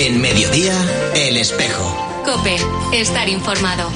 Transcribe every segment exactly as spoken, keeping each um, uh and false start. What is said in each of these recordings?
En Mediodía, El Espejo. COPE, estar informado.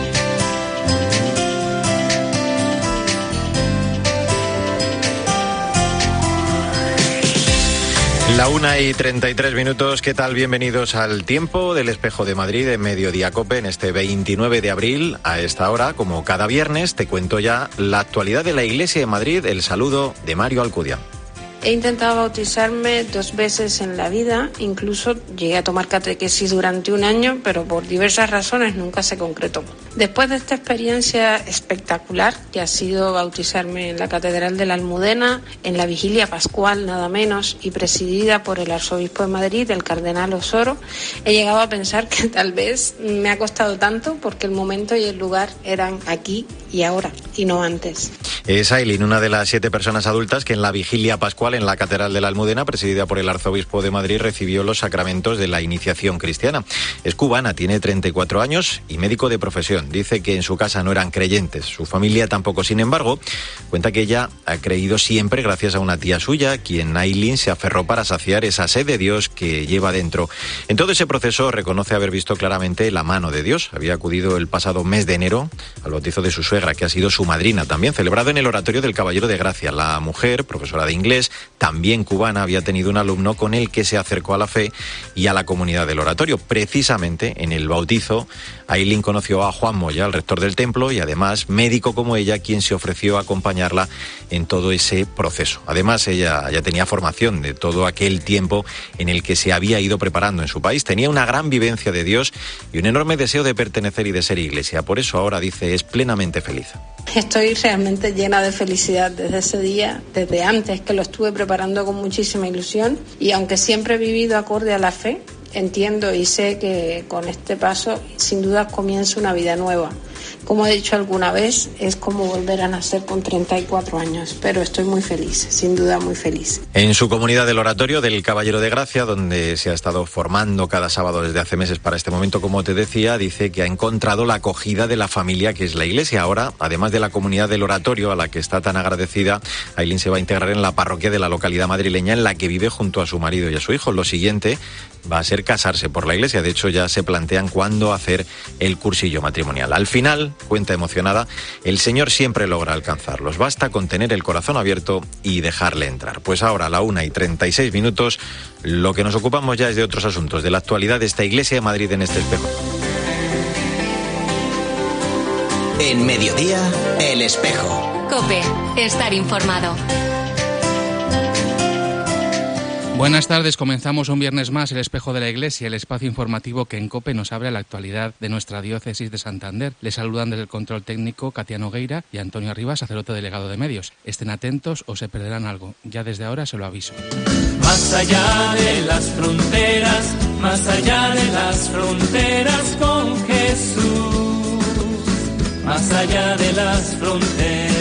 La una y treinta y tres minutos, ¿qué tal? Bienvenidos al Tiempo del Espejo de Madrid en Mediodía COPE en este veintinueve de abril. A esta hora, como cada viernes, te cuento ya la actualidad de la Iglesia de Madrid. El saludo de Mario Alcudia. He intentado bautizarme dos veces en la vida, incluso llegué a tomar catequesis durante un año, pero por diversas razones nunca se concretó. Después de esta experiencia espectacular, que ha sido bautizarme en la Catedral de la Almudena, en la Vigilia Pascual nada menos, y presidida por el Arzobispo de Madrid, el Cardenal Osoro, he llegado a pensar que tal vez me ha costado tanto porque el momento y el lugar eran aquí y ahora, y no antes. Es Ailín, una de las siete personas adultas que en la Vigilia Pascual en la Catedral de la Almudena, presidida por el Arzobispo de Madrid, recibió los sacramentos de la iniciación cristiana. Es cubana, tiene treinta y cuatro años y médico de profesión. Dice que en su casa no eran creyentes, su familia tampoco. Sin embargo, cuenta que ella ha creído siempre gracias a una tía suya, quien Ailín se aferró para saciar esa sed de Dios que lleva dentro. En todo ese proceso reconoce haber visto claramente la mano de Dios. Había acudido el pasado mes de enero al bautizo de su suegra, que ha sido su madrina también, celebrado en el Oratorio del Caballero de Gracia. La mujer, profesora de inglés, también cubana, había tenido un alumno con el que se acercó a la fe y a la comunidad del oratorio. Precisamente en el bautizo, Ailín conoció a Juan Moya, el rector del templo, y además médico como ella, quien se ofreció a acompañarla en todo ese proceso. Además, ella ya tenía formación de todo aquel tiempo en el que se había ido preparando en su país. Tenía una gran vivencia de Dios y un enorme deseo de pertenecer y de ser iglesia. Por eso ahora, dice, es plenamente feliz. Estoy realmente llena de felicidad desde ese día, desde antes, que lo estuve preparando con muchísima ilusión, y aunque siempre he vivido acorde a la fe, entiendo y sé que con este paso sin duda comienza una vida nueva. Como he dicho alguna vez, es como volver a nacer con treinta y cuatro años, pero estoy muy feliz, sin duda muy feliz. En su comunidad del Oratorio del Caballero de Gracia, donde se ha estado formando cada sábado desde hace meses para este momento, como te decía, dice que ha encontrado la acogida de la familia que es la Iglesia. Ahora, además de la comunidad del Oratorio, a la que está tan agradecida, Ailín se va a integrar en la parroquia de la localidad madrileña en la que vive junto a su marido y a su hijo. Lo siguiente va a ser casarse por la Iglesia. De hecho, ya se plantean cuándo hacer el cursillo matrimonial. Al final, cuenta emocionada, el Señor siempre logra alcanzarlos. Basta con tener el corazón abierto y dejarle entrar. Pues ahora, a la una y treinta y seis minutos, lo que nos ocupamos ya es de otros asuntos, de la actualidad de esta Iglesia de Madrid en este espejo. En Mediodía, El Espejo. COPE, estar informado. Buenas tardes, comenzamos un viernes más el Espejo de la Iglesia, el espacio informativo que en COPE nos abre a la actualidad de nuestra diócesis de Santander. Les saludan desde el control técnico Katia Nogueira y Antonio Arribas, sacerdote delegado de medios. Estén atentos o se perderán algo, ya desde ahora se lo aviso. Más allá de las fronteras, más allá de las fronteras con Jesús, más allá de las fronteras.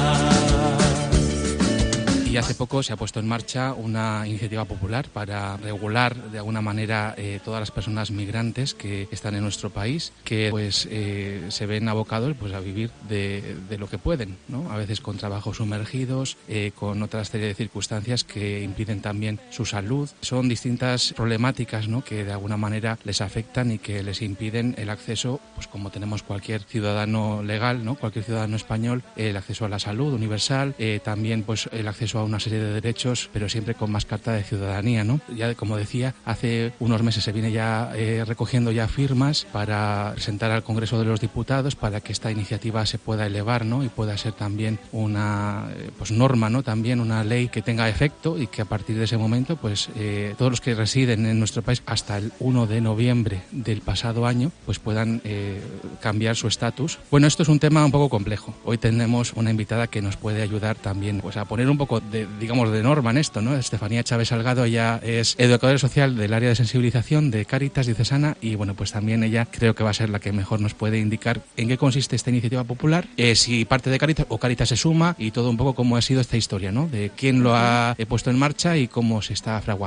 Y hace poco se ha puesto en marcha una iniciativa popular para regular de alguna manera eh, todas las personas migrantes que están en nuestro país, que pues eh, se ven abocados pues a vivir de, de lo que pueden, ¿no? A veces con trabajos sumergidos, eh, con otra serie de circunstancias que impiden también su salud. Son distintas problemáticas, ¿no?, que de alguna manera les afectan y que les impiden el acceso, pues como tenemos cualquier ciudadano legal, ¿no?, cualquier ciudadano español, el acceso a la salud universal, eh, también pues el acceso a una serie de derechos, pero siempre con más carta de ciudadanía, ¿no? Ya, como decía, hace unos meses se viene ya eh, recogiendo ya firmas para presentar al Congreso de los Diputados para que esta iniciativa se pueda elevar, ¿no?, y pueda ser también una eh, pues norma, ¿no?, también una ley que tenga efecto y que a partir de ese momento pues eh, todos los que residen en nuestro país hasta el uno de noviembre del pasado año pues puedan eh, cambiar su estatus. Bueno, esto es un tema un poco complejo. Hoy tenemos una invitada que nos puede ayudar también pues a poner un poco de, digamos, de norma en esto, ¿no? Estefanía Chávez Salgado, ella es educadora social del área de sensibilización de Cáritas Diocesana y bueno, pues también ella creo que va a ser la que mejor nos puede indicar en qué consiste esta iniciativa popular, eh, si parte de Cáritas o Cáritas se suma y todo un poco cómo ha sido esta historia, ¿no?, de quién lo ha puesto en marcha y cómo se está fraguando.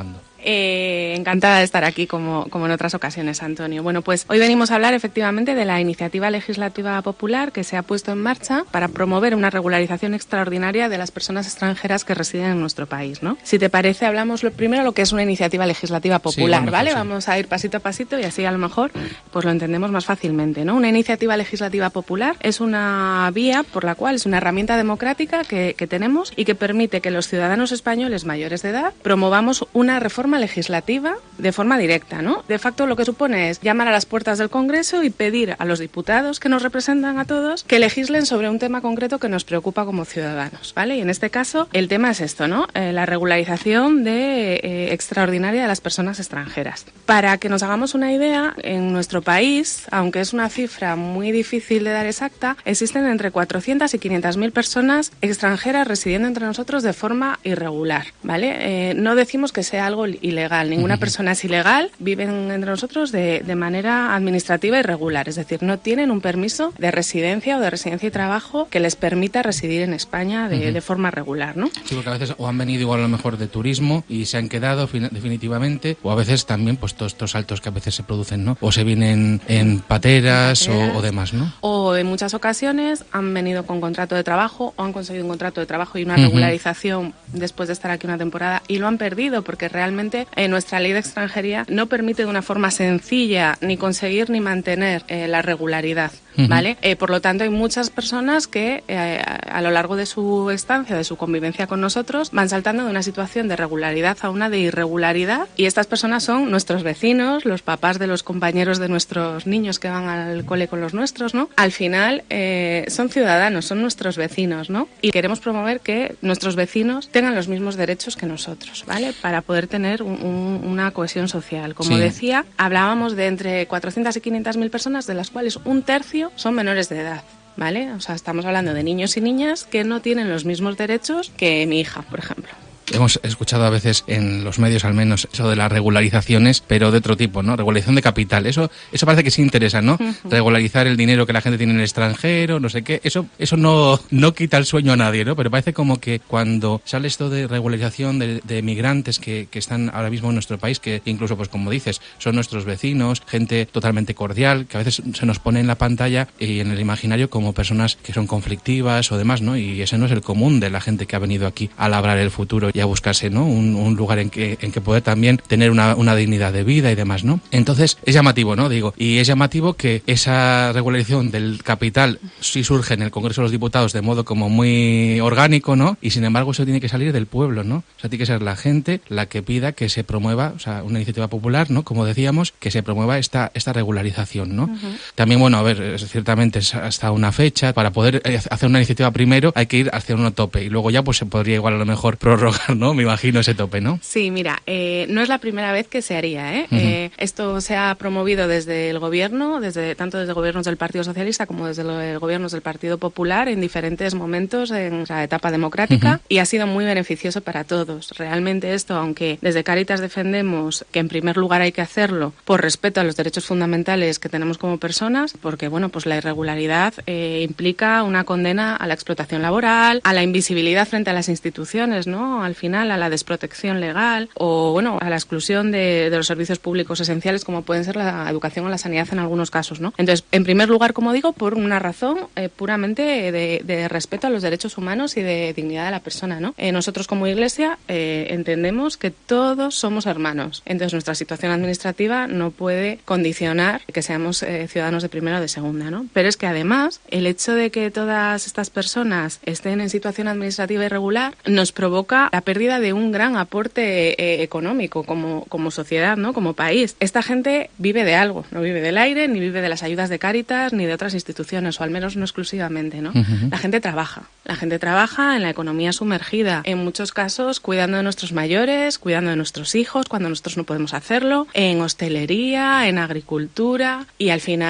Eh, encantada de estar aquí como, como en otras ocasiones, Antonio. Bueno, pues hoy venimos a hablar efectivamente de la iniciativa legislativa popular que se ha puesto en marcha para promover una regularización extraordinaria de las personas extranjeras que residen en nuestro país, ¿no? Si te parece, hablamos lo primero lo que es una iniciativa legislativa popular, sí, mejor, ¿vale? Sí. Vamos a ir pasito a pasito y así a lo mejor pues lo entendemos más fácilmente, ¿no? Una iniciativa legislativa popular es una vía por la cual es una herramienta democrática que, que tenemos y que permite que los ciudadanos españoles mayores de edad promovamos una reforma legislativa de forma directa, ¿no? De facto lo que supone es llamar a las puertas del Congreso y pedir a los diputados que nos representan a todos que legislen sobre un tema concreto que nos preocupa como ciudadanos, ¿vale? Y en este caso el tema es esto, ¿no? Eh, la regularización de, eh, extraordinaria de las personas extranjeras. Para que nos hagamos una idea, en nuestro país, aunque es una cifra muy difícil de dar exacta, existen entre cuatrocientas y quinientas mil personas extranjeras residiendo entre nosotros de forma irregular, ¿vale? Eh, no decimos que sea algo ilegal, ninguna uh-huh. persona es ilegal, viven entre nosotros de, de manera administrativa irregular, es decir, no tienen un permiso de residencia o de residencia y trabajo que les permita residir en España de, uh-huh. de forma regular, ¿no? Sí, porque a veces o han venido igual a lo mejor de turismo y se han quedado fin- definitivamente, o a veces también pues todos estos saltos que a veces se producen, ¿no? O se vienen en pateras, en pateras o, o demás, ¿no? O en muchas ocasiones han venido con contrato de trabajo o han conseguido un contrato de trabajo y una uh-huh. regularización después de estar aquí una temporada y lo han perdido porque realmente eh, nuestra ley de extranjería no permite de una forma sencilla ni conseguir ni mantener eh, la regularidad, uh-huh. ¿vale? Eh, por lo tanto, hay muchas personas que eh, a lo largo de su estancia, de su convivencia con nosotros, van saltando de una situación de regularidad a una de irregularidad y estas personas son nuestros vecinos, los papás de los compañeros de nuestros niños que van al cole con los nuestros, ¿no? Al final eh, son ciudadanos, son nuestros vecinos, ¿no? Y queremos promover que nuestros vecinos tengan los mismos derechos que nosotros, ¿vale? Para poder tener un, un, una cohesión social. Como sí. decía, hablábamos de entre cuatrocientas y quinientas mil personas, de las cuales un tercio son menores de edad, ¿vale? O sea, estamos hablando de niños y niñas que no tienen los mismos derechos que mi hija, por ejemplo. Hemos escuchado a veces en los medios al menos eso de las regularizaciones, pero de otro tipo, ¿no? Regularización de capital. Eso eso parece que sí interesa, ¿no? Uh-huh. Regularizar el dinero que la gente tiene en el extranjero, no sé qué. Eso eso no no quita el sueño a nadie, ¿no? Pero parece como que cuando sale esto de regularización de, de migrantes que, que están ahora mismo en nuestro país, que incluso, pues como dices, son nuestros vecinos, gente totalmente cordial, que a veces se nos pone en la pantalla y en el imaginario como personas que son conflictivas o demás, ¿no? Y ese no es el común de la gente que ha venido aquí a labrar el futuro y a buscarse, ¿no? Un, un lugar en que en que poder también tener una, una dignidad de vida y demás, ¿no? Entonces es llamativo, ¿no? Digo, y es llamativo que esa regularización del capital sí surge en el Congreso de los Diputados de modo como muy orgánico, ¿no? Y sin embargo eso tiene que salir del pueblo, ¿no? O sea, tiene que ser la gente la que pida que se promueva, o sea, una iniciativa popular, ¿no? Como decíamos, que se promueva esta esta regularización, ¿no? Uh-huh. También, bueno, a ver, ciertamente es hasta una fecha. Para poder hacer una iniciativa primero hay que ir hacia un tope y luego ya pues se podría igual a lo mejor prorrogar, ¿no? Me imagino ese tope, ¿no? Sí, mira, eh, no es la primera vez que se haría, ¿eh? Uh-huh. eh esto se ha promovido desde el gobierno, desde tanto desde gobiernos del Partido Socialista como desde los gobiernos del Partido Popular en diferentes momentos en la etapa democrática uh-huh. y ha sido muy beneficioso para todos. Realmente esto, aunque desde Cáritas defendemos que en primer lugar hay que hacerlo por respeto a los derechos fundamentales que tenemos como personas, porque bueno, pues la irregularidad eh, implica una condena a la explotación laboral, a la invisibilidad frente a las instituciones, ¿no? Al final a la desprotección legal o bueno a la exclusión de, de los servicios públicos esenciales como pueden ser la educación o la sanidad en algunos casos, ¿no? Entonces, en primer lugar, como digo, por una razón eh, puramente de, de respeto a los derechos humanos y de dignidad de la persona, ¿no? Eh, nosotros como Iglesia eh, entendemos que todos somos hermanos, entonces nuestra situación administrativa no puede condicionar que seamos eh, ciudadanos de primera o de segunda, ¿no? Pero es que además el hecho de que todas estas personas estén en situación administrativa irregular nos provoca la pérdida de un gran aporte eh, económico como, como sociedad, ¿no? Como país. Esta gente vive de algo, no vive del aire, ni vive de las ayudas de Cáritas, ni de otras instituciones, o al menos no exclusivamente, ¿no? Uh-huh. La gente trabaja. La gente trabaja en la economía sumergida, en muchos casos cuidando de nuestros mayores, cuidando de nuestros hijos, cuando nosotros no podemos hacerlo, en hostelería, en agricultura, y al final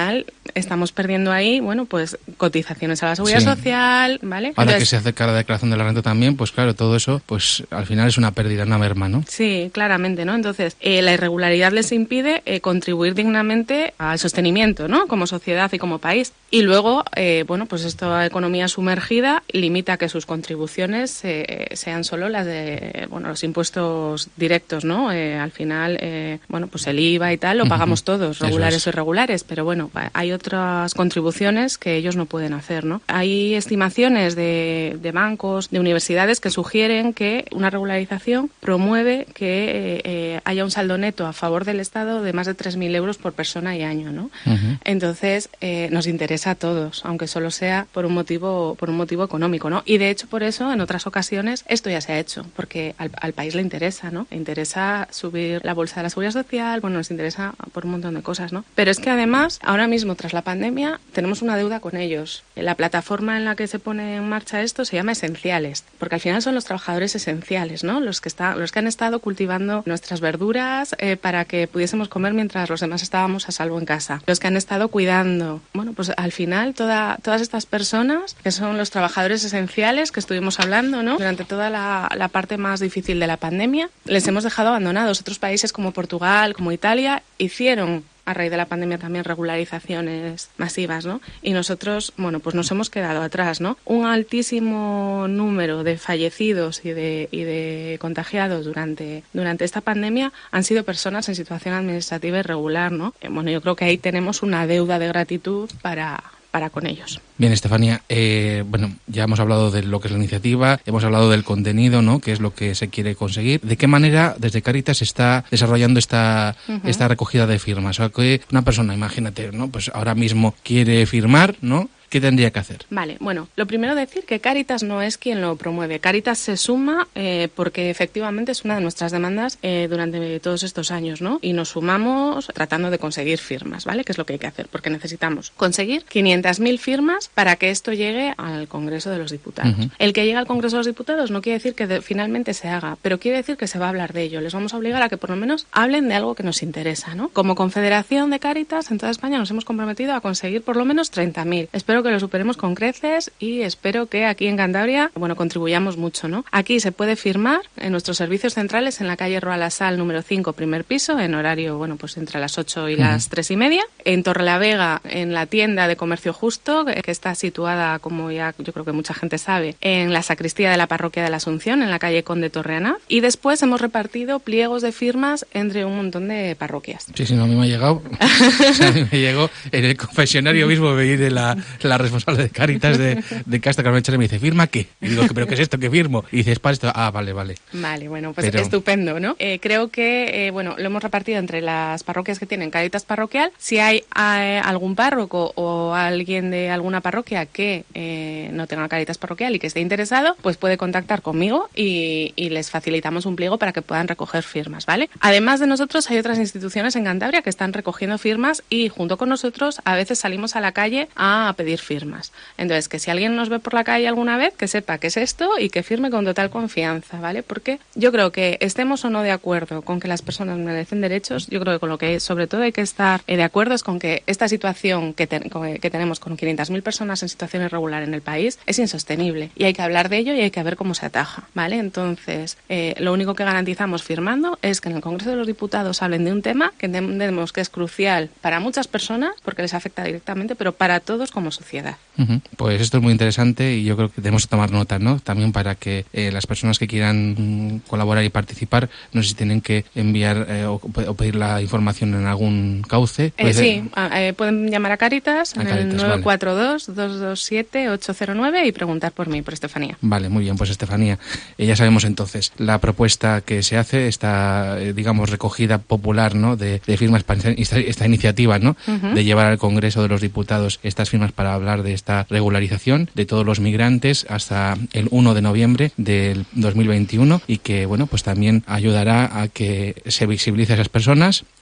estamos perdiendo ahí, bueno, pues cotizaciones a la seguridad Sí. social, ¿vale? Ahora Entonces, que se acerca la declaración de la renta también, pues claro, todo eso, pues al final es una pérdida, una merma, ¿no? sí, claramente, ¿no? Entonces, eh, la irregularidad les impide eh, contribuir dignamente al sostenimiento, ¿no? Como sociedad y como país. Y luego, eh, bueno, pues esta economía sumergida limita que sus contribuciones eh, sean solo las de, bueno, los impuestos directos, ¿no? Eh, al final, eh, bueno, pues el I V A y tal lo pagamos Ujú. todos, Eso regulares es. o irregulares, pero bueno, hay otras contribuciones que ellos no pueden hacer, ¿no? Hay estimaciones de, de bancos, de universidades que sugieren que una regularización promueve que eh, haya un saldo neto a favor del Estado de más de tres mil euros por persona y año, ¿no? Ujú. Entonces, eh, nos interesa a todos, aunque solo sea por un motivo por un motivo económico, ¿no? Y de hecho, por eso, en otras ocasiones, esto ya se ha hecho, porque al, al país le interesa, ¿no? Le interesa subir la bolsa de la seguridad social, bueno, nos interesa por un montón de cosas, ¿no? Pero es que además, ahora mismo, tras la pandemia, tenemos una deuda con ellos. La plataforma en la que se pone en marcha esto se llama Esenciales, porque al final son los trabajadores esenciales, ¿no? Los que, está, los que han estado cultivando nuestras verduras eh, para que pudiésemos comer mientras los demás estábamos a salvo en casa. Los que han estado cuidando. Bueno, pues al final toda, todas estas personas, que son los trabajadores esenciales que estuvimos hablando, ¿no? Durante toda la, la parte más difícil de la pandemia, les hemos dejado abandonados. Otros países como Portugal, como Italia, hicieron a raíz de la pandemia también regularizaciones masivas, ¿no? Y nosotros, bueno, pues nos hemos quedado atrás, ¿no? Un altísimo número de fallecidos y de, y de contagiados durante, durante esta pandemia han sido personas en situación administrativa irregular, ¿no? Eh, bueno, yo creo que ahí tenemos una deuda de gratitud para... para con ellos. Bien, Estefanía, eh, bueno, ya hemos hablado de lo que es la iniciativa, hemos hablado del contenido, ¿no? Que es lo que se quiere conseguir. ¿De qué manera desde Cáritas se está desarrollando esta, uh-huh. esta recogida de firmas? O sea, que una persona, imagínate, ¿no? Pues ahora mismo quiere firmar, ¿no? ¿Qué tendría que hacer? Vale, bueno, lo primero decir que Cáritas no es quien lo promueve. Cáritas se suma eh, porque efectivamente es una de nuestras demandas eh, durante todos estos años, ¿no? Y nos sumamos tratando de conseguir firmas, ¿vale? Que es lo que hay que hacer, porque necesitamos conseguir quinientas mil firmas para que esto llegue al Congreso de los Diputados. Uh-huh. El que llegue al Congreso de los Diputados no quiere decir que de, finalmente se haga, pero quiere decir que se va a hablar de ello. Les vamos a obligar a que por lo menos hablen de algo que nos interesa, ¿no? Como Confederación de Cáritas en toda España nos hemos comprometido a conseguir por lo menos treinta mil. Espero que lo superemos con creces y espero que aquí en Cantabria, bueno, contribuyamos mucho, ¿no? Aquí se puede firmar en nuestros servicios centrales en la calle Roa La Sal número cinco, primer piso, en horario, bueno, pues entre las ocho y las tres y media. En Torrelavega, en la tienda de Comercio Justo, que está situada, como ya yo creo que mucha gente sabe, en la sacristía de la Parroquia de la Asunción, en la calle Conde Torreana. Y después hemos repartido pliegos de firmas entre un montón de parroquias. Sí, sí, no, a mí me ha llegado. O sea, a mí me llegó en el confesionario mismo, me viene la, la responsable de Cáritas de, de Castro Carmechal y me dice, ¿firma qué? Y digo, ¿pero qué es esto? ¿Qué firmo? Y dices, para esto, ah, vale, vale. Vale, bueno, pues Pero... estupendo, ¿no? Eh, creo que, eh, bueno, lo hemos repartido entre las parroquias que tienen Cáritas parroquial. Si hay eh, algún párroco o alguien de alguna parroquia que eh, no tenga Cáritas parroquial y que esté interesado, pues puede contactar conmigo y, y les facilitamos un pliego para que puedan recoger firmas, ¿vale? Además de nosotros, hay otras instituciones en Cantabria que están recogiendo firmas y junto con nosotros a veces salimos a la calle a pedir firmas. Entonces, que si alguien nos ve por la calle alguna vez, que sepa qué es esto y que firme con total confianza, ¿vale? Porque yo creo que estemos o no de acuerdo con que las personas merecen derechos, yo creo que con lo que sobre todo hay que estar de acuerdo es con que esta situación que, te, que tenemos con quinientas mil personas en situación irregular en el país es insostenible y hay que hablar de ello y hay que ver cómo se ataja, ¿vale? Entonces, eh, lo único que garantizamos firmando es que en el Congreso de los Diputados hablen de un tema que entendemos que es crucial para muchas personas porque les afecta directamente, pero para todos como sociedad. Uh-huh. Pues esto es muy interesante y yo creo que debemos tomar nota, ¿no? También para que eh, las personas que quieran mm, colaborar y participar, no sé si tienen que enviar eh, o, o pedir la información en algún cauce. Eh, sí, eh, pueden llamar a Cáritas en el nueve cuatro dos, dos dos siete, ocho cero nueve y preguntar por mí, por Estefanía. Vale, muy bien, pues Estefanía, eh, ya sabemos entonces, la propuesta que se hace, esta, eh, digamos, recogida popular, ¿no? De, de firmas para esta, esta iniciativa, ¿no? Uh-huh. De llevar al Congreso de los Diputados estas firmas para hablar de esta regularización de todos los migrantes hasta el uno de noviembre del dos mil veintiuno y que, bueno, pues también ayudará a que se visibilice a esas personas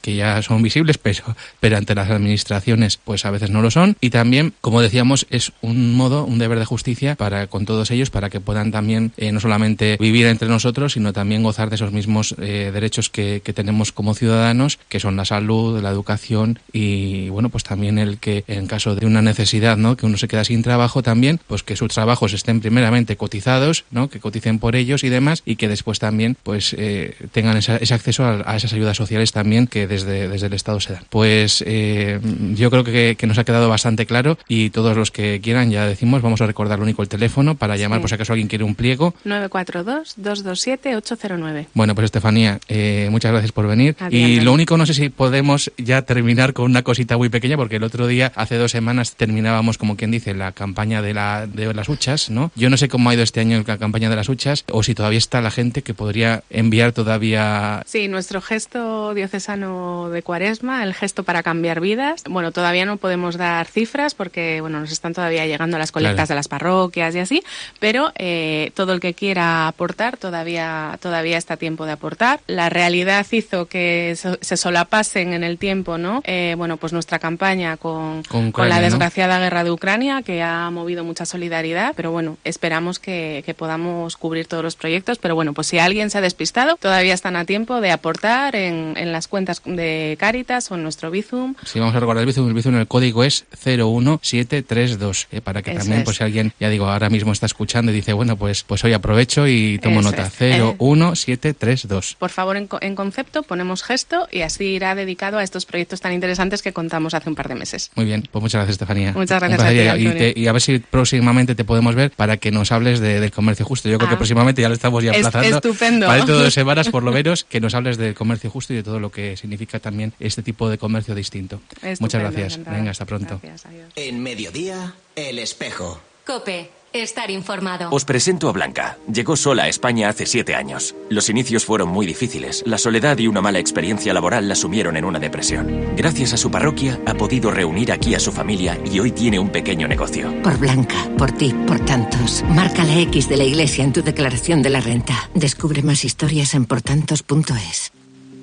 que ya son visibles, pero, pero ante las administraciones pues a veces no lo son. Y también, como decíamos, es un modo, un deber de justicia para con todos ellos, para que puedan también eh, no solamente vivir entre nosotros, sino también gozar de esos mismos eh, derechos que, que tenemos como ciudadanos, que son la salud, la educación y, bueno, pues también el que en caso de una necesidad, ¿no?, que uno se queda sin trabajo también, pues que sus trabajos estén primeramente cotizados, ¿no?, que coticen por ellos y demás, y que después también pues eh, tengan esa, ese acceso a, a esas ayudas sociales también que desde, desde el Estado se dan. Pues eh, yo creo que, que nos ha quedado bastante claro, y todos los que quieran, ya decimos, vamos a recordar lo único el teléfono para llamar, sí, por si acaso alguien quiere un pliego. nueve cuatro dos, dos dos siete, ocho cero nueve. Bueno, pues Estefanía, eh, muchas gracias por venir. Adiós. Y lo único, no sé si podemos ya terminar con una cosita muy pequeña, porque el otro día, hace dos semanas, terminábamos, como quien dice, la campaña de, la, de las huchas, ¿no? Yo no sé cómo ha ido este año la campaña de las huchas, o si todavía está la gente que podría enviar todavía... Sí, nuestro gesto diocesano de Cuaresma, el gesto para cambiar vidas. Bueno, todavía no podemos dar cifras porque, bueno, nos están todavía llegando las colectas, claro, de las parroquias y así, pero eh, todo el que quiera aportar todavía, todavía está a tiempo de aportar. La realidad hizo que so, se solapasen en el tiempo, ¿no? Eh, bueno, pues nuestra campaña con, con, Ucrania, con la desgraciada, ¿no?, guerra de Ucrania, que ha movido mucha solidaridad, pero bueno, esperamos que, que podamos cubrir todos los proyectos, pero bueno, pues si alguien se ha despistado, todavía están a tiempo de aportar en, en las cuentas de Cáritas o en nuestro Bizum. Sí, vamos a recordar el Bizum, el Bizum, el código es cero uno siete tres dos, eh, para que Eso también, es. pues si alguien, ya digo, ahora mismo está escuchando y dice, bueno, pues pues hoy aprovecho y tomo Eso nota, es. cero uno siete tres dos. Por favor, en, en concepto ponemos gesto y así irá dedicado a estos proyectos tan interesantes que contamos hace un par de meses. Muy bien, pues muchas gracias, Estefanía. Muchas gracias a ti, y, te, y a ver si próximamente te podemos ver para que nos hables de, del comercio justo. Yo creo ah. que próximamente ya lo estamos ya aplazando. Estupendo. Para dentro de dos semanas, por lo menos, que nos hables del comercio justo y de todo lo que significa también este tipo de comercio distinto. Estupendo, muchas gracias. Encantada. Venga, hasta pronto. Gracias, adiós. En Mediodía, El Espejo. COPE. Estar informado. Os presento a Blanca. Llegó sola a España hace siete años. Los inicios fueron muy difíciles. La soledad y una mala experiencia laboral la sumieron en una depresión. Gracias a su parroquia ha podido reunir aquí a su familia y hoy tiene un pequeño negocio. Por Blanca, por ti, por tantos. Marca la X de la Iglesia en tu declaración de la renta. Descubre más historias en portantos punto es.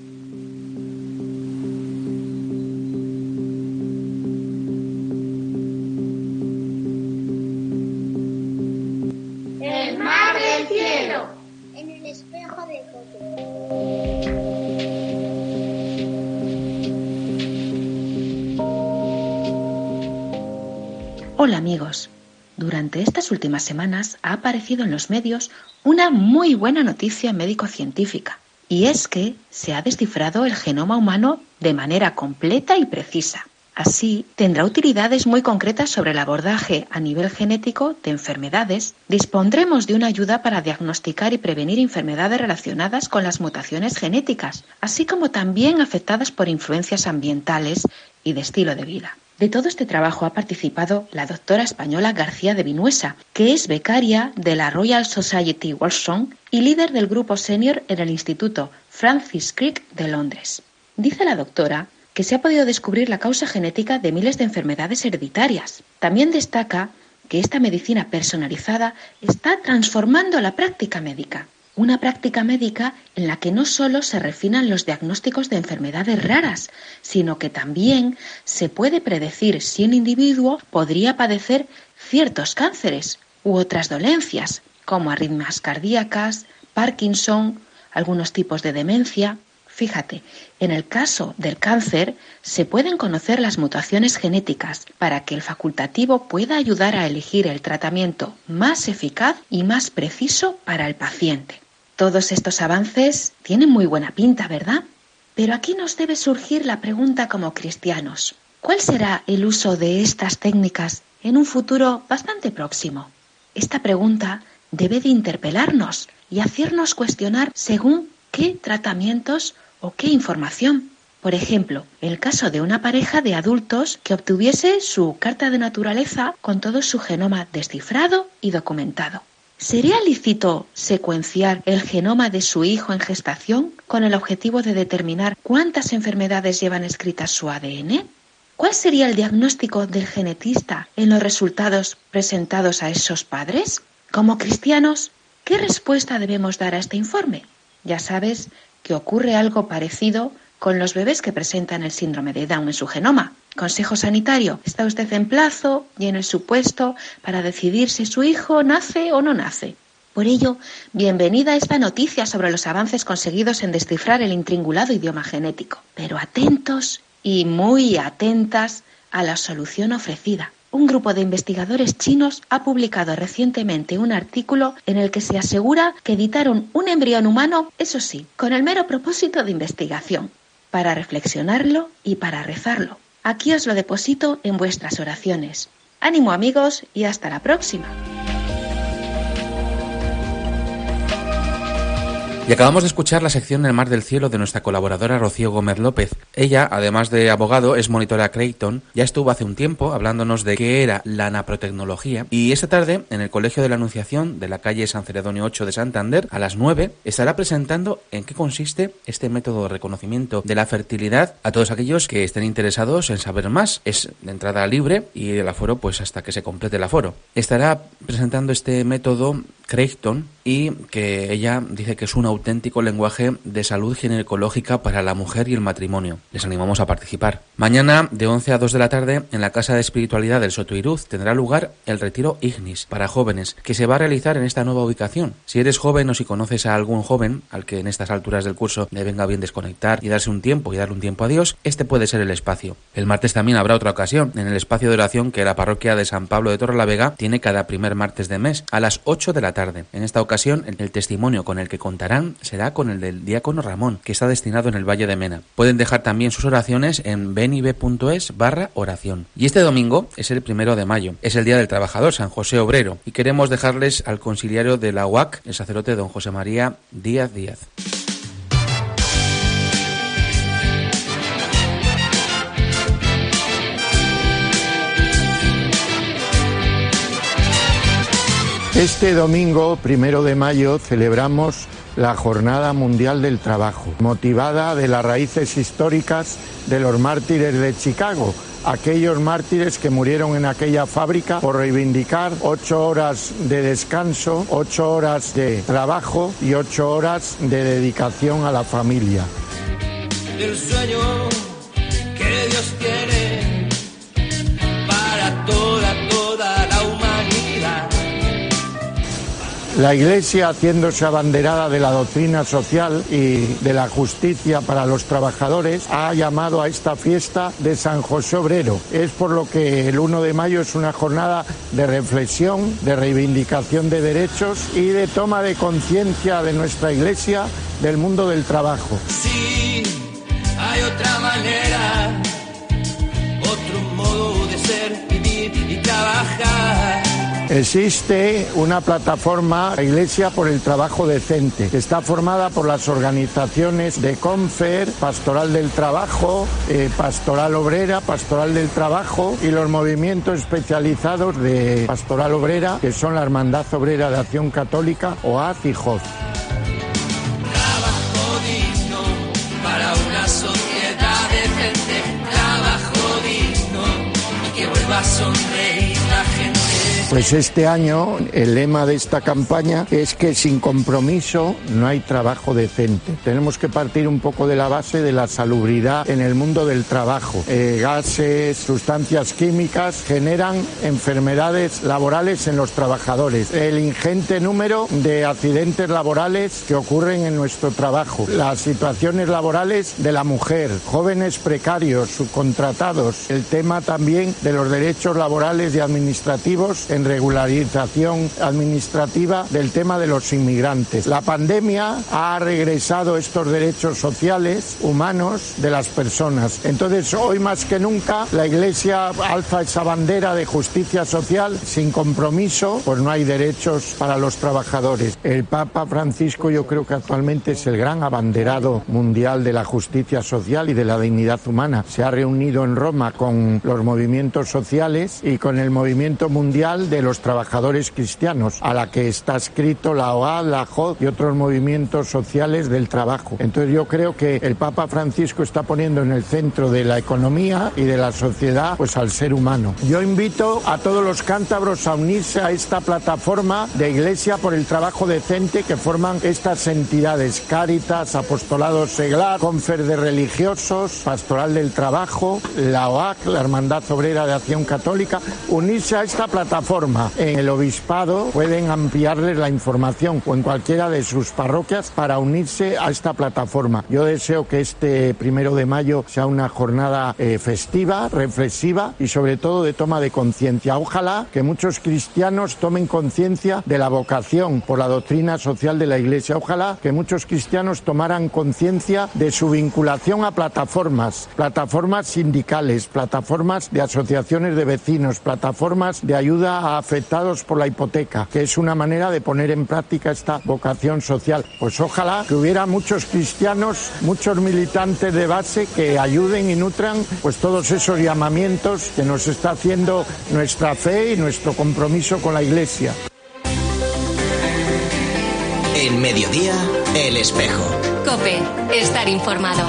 Hola amigos, durante estas últimas semanas ha aparecido en los medios una muy buena noticia médico-científica, y es que se ha descifrado el genoma humano de manera completa y precisa. Así, tendrá utilidades muy concretas sobre el abordaje a nivel genético de enfermedades. Dispondremos de una ayuda para diagnosticar y prevenir enfermedades relacionadas con las mutaciones genéticas, así como también afectadas por influencias ambientales y de estilo de vida. De todo este trabajo ha participado la doctora española García de Vinuesa, que es becaria de la Royal Society Walsall y líder del grupo senior en el Instituto Francis Crick de Londres. Dice la doctora que se ha podido descubrir la causa genética de miles de enfermedades hereditarias. También destaca que esta medicina personalizada está transformando la práctica médica. Una práctica médica en la que no solo se refinan los diagnósticos de enfermedades raras, sino que también se puede predecir si un individuo podría padecer ciertos cánceres u otras dolencias, como arritmias cardíacas, Parkinson, algunos tipos de demencia. Fíjate, en el caso del cáncer se pueden conocer las mutaciones genéticas para que el facultativo pueda ayudar a elegir el tratamiento más eficaz y más preciso para el paciente. Todos estos avances tienen muy buena pinta, ¿verdad? Pero aquí nos debe surgir la pregunta como cristianos. ¿Cuál será el uso de estas técnicas en un futuro bastante próximo? Esta pregunta debe de interpelarnos y hacernos cuestionar según qué tratamientos o qué información. Por ejemplo, el caso de una pareja de adultos que obtuviese su carta de naturaleza con todo su genoma descifrado y documentado. ¿Sería lícito secuenciar el genoma de su hijo en gestación con el objetivo de determinar cuántas enfermedades llevan escritas su A D N? ¿Cuál sería el diagnóstico del genetista en los resultados presentados a esos padres? Como cristianos, ¿qué respuesta debemos dar a este informe? Ya sabes que ocurre algo parecido con los bebés que presentan el síndrome de Down en su genoma. Consejo sanitario, está usted en plazo y en el supuesto para decidir si su hijo nace o no nace. Por ello, bienvenida a esta noticia sobre los avances conseguidos en descifrar el intringulado idioma genético. Pero atentos y muy atentas a la solución ofrecida. Un grupo de investigadores chinos ha publicado recientemente un artículo en el que se asegura que editaron un embrión humano, eso sí, con el mero propósito de investigación, para reflexionarlo y para rezarlo. Aquí os lo deposito en vuestras oraciones. Ánimo amigos y hasta la próxima. Y acabamos de escuchar la sección El Mar del Cielo de nuestra colaboradora Rocío Gómez López. Ella, además de abogado, es monitora Creighton. Ya estuvo hace un tiempo hablándonos de qué era la naprotecnología. Y esta tarde, en el Colegio de la Anunciación de la calle San Celedonio ocho de Santander, a las nueve, estará presentando en qué consiste este método de reconocimiento de la fertilidad a todos aquellos que estén interesados en saber más. Es de entrada libre y el aforo pues hasta que se complete el aforo. Estará presentando este método Creighton y que ella dice que es un auténtico lenguaje de salud ginecológica para la mujer y el matrimonio. Les animamos a participar. Mañana de once a dos de la tarde en la Casa de Espiritualidad del Sotoiruz tendrá lugar el Retiro Ignis para jóvenes que se va a realizar en esta nueva ubicación. Si eres joven o si conoces a algún joven al que en estas alturas del curso le venga bien desconectar y darse un tiempo y darle un tiempo a Dios, este puede ser el espacio. El martes también habrá otra ocasión en el espacio de oración que la parroquia de San Pablo de Torrelavega tiene cada primer martes de mes a las ocho de la tarde. En esta ocasión el testimonio con el que contarán será con el del diácono Ramón, que está destinado en el Valle de Mena. Pueden dejar también sus oraciones en benibe.es barra oración. Y este domingo es el primero de mayo, es el Día del Trabajador, San José Obrero, y queremos dejarles al conciliario de la U A C, el sacerdote don José María Díaz Díaz. Este domingo, primero de mayo, celebramos la Jornada Mundial del Trabajo, motivada de las raíces históricas de los mártires de Chicago, aquellos mártires que murieron en aquella fábrica por reivindicar ocho horas de descanso, ocho horas de trabajo y ocho horas de dedicación a la familia. El sueño que Dios tiene para toda, toda la humanidad. La Iglesia, haciéndose abanderada de la doctrina social y de la justicia para los trabajadores, ha llamado a esta fiesta de San José Obrero. Es por lo que el uno de mayo es una jornada de reflexión, de reivindicación de derechos y de toma de conciencia de nuestra Iglesia del mundo del trabajo. Sí, hay otra manera, otro modo de ser, vivir y trabajar. Existe una plataforma, la Iglesia por el Trabajo Decente, que está formada por las organizaciones de Confer, Pastoral del Trabajo, eh, Pastoral Obrera, Pastoral del Trabajo y los movimientos especializados de Pastoral Obrera, que son la Hermandad Obrera de Acción Católica, O A C y J O Z. Trabajo digno para una sociedad decente, trabajo digno y que vuelva a sonreír la gente. Pues este año el lema de esta campaña es que sin compromiso no hay trabajo decente. Tenemos que partir un poco de la base de la salubridad en el mundo del trabajo. Eh, gases, sustancias químicas generan enfermedades laborales en los trabajadores. El ingente número de accidentes laborales que ocurren en nuestro trabajo. Las situaciones laborales de la mujer, jóvenes precarios, subcontratados. El tema también de los derechos laborales y administrativos en regularización administrativa del tema de los inmigrantes. La pandemia ha regresado estos derechos sociales, humanos, de las personas. Entonces, hoy más que nunca, la Iglesia alza esa bandera de justicia social. Sin compromiso, pues no hay derechos para los trabajadores. El Papa Francisco, yo creo que actualmente es el gran abanderado mundial de la justicia social y de la dignidad humana. Se ha reunido en Roma con los movimientos sociales y con el movimiento mundial Social de los Trabajadores Cristianos, a la que está escrito la O A, la J O D y otros movimientos sociales del trabajo. Entonces yo creo que el Papa Francisco está poniendo en el centro de la economía y de la sociedad pues al ser humano. Yo invito a todos los cántabros a unirse a esta plataforma de Iglesia por el Trabajo Decente que forman estas entidades: Cáritas, Apostolado Seglar, Confer de Religiosos, Pastoral del Trabajo, la O A C, la Hermandad Obrera de Acción Católica. Unirse a esta plataforma. En el obispado pueden ampliarles la información o en cualquiera de sus parroquias para unirse a esta plataforma. Yo deseo que este primero de mayo sea una jornada eh, festiva, reflexiva y sobre todo de toma de conciencia. Ojalá que muchos cristianos tomen conciencia de la vocación por la doctrina social de la Iglesia. Ojalá que muchos cristianos tomaran conciencia de su vinculación a plataformas, plataformas sindicales, plataformas de asociaciones de vecinos, plataformas de ayuda a afectados por la hipoteca, que es una manera de poner en práctica esta vocación social. Pues ojalá que hubiera muchos cristianos, muchos militantes de base que ayuden y nutran pues todos esos llamamientos que nos está haciendo nuestra fe y nuestro compromiso con la Iglesia. En Mediodía, El Espejo. COPE, estar informado.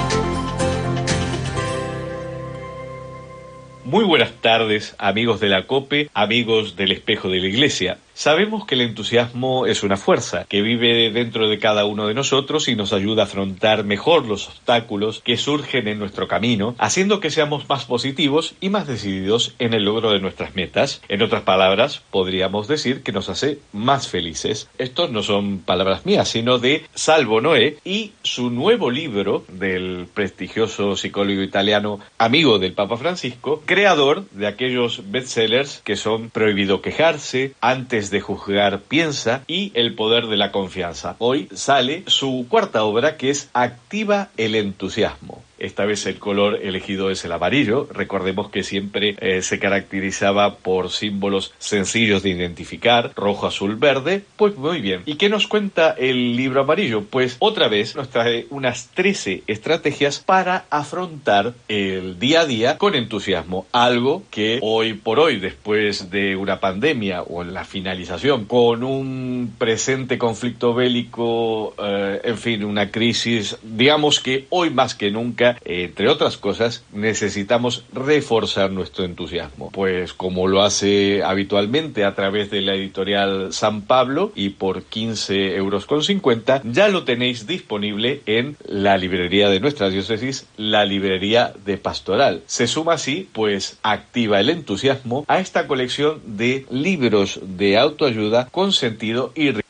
Muy buenas tardes, amigos de la COPE, amigos del Espejo de la Iglesia. Sabemos que el entusiasmo es una fuerza que vive dentro de cada uno de nosotros y nos ayuda a afrontar mejor los obstáculos que surgen en nuestro camino, haciendo que seamos más positivos y más decididos en el logro de nuestras metas. En otras palabras, podríamos decir que nos hace más felices. Estos no son palabras mías, sino de Salvo Noé y su nuevo libro del prestigioso psicólogo italiano, amigo del Papa Francisco, creador de aquellos bestsellers que son Prohibido quejarse, Antes de juzgar piensa y El poder de la confianza. Hoy sale su cuarta obra, que es Activa el entusiasmo. Esta vez el color elegido es el amarillo. Recordemos que siempre eh, se caracterizaba por símbolos sencillos de identificar, rojo, azul, verde. Pues muy bien. ¿Y qué nos cuenta el libro amarillo? Pues otra vez nos trae unas trece estrategias para afrontar el día a día con entusiasmo. Algo que hoy por hoy, después de una pandemia o en la finalización, con un presente conflicto bélico, eh, en fin, una crisis, digamos que hoy más que nunca, entre otras cosas, necesitamos reforzar nuestro entusiasmo. Pues como lo hace habitualmente a través de la editorial San Pablo y por quince euros con cincuenta, ya lo tenéis disponible en la librería de nuestra diócesis, la librería de Pastoral. Se suma así, pues, Activa el entusiasmo a esta colección de libros de autoayuda con sentido y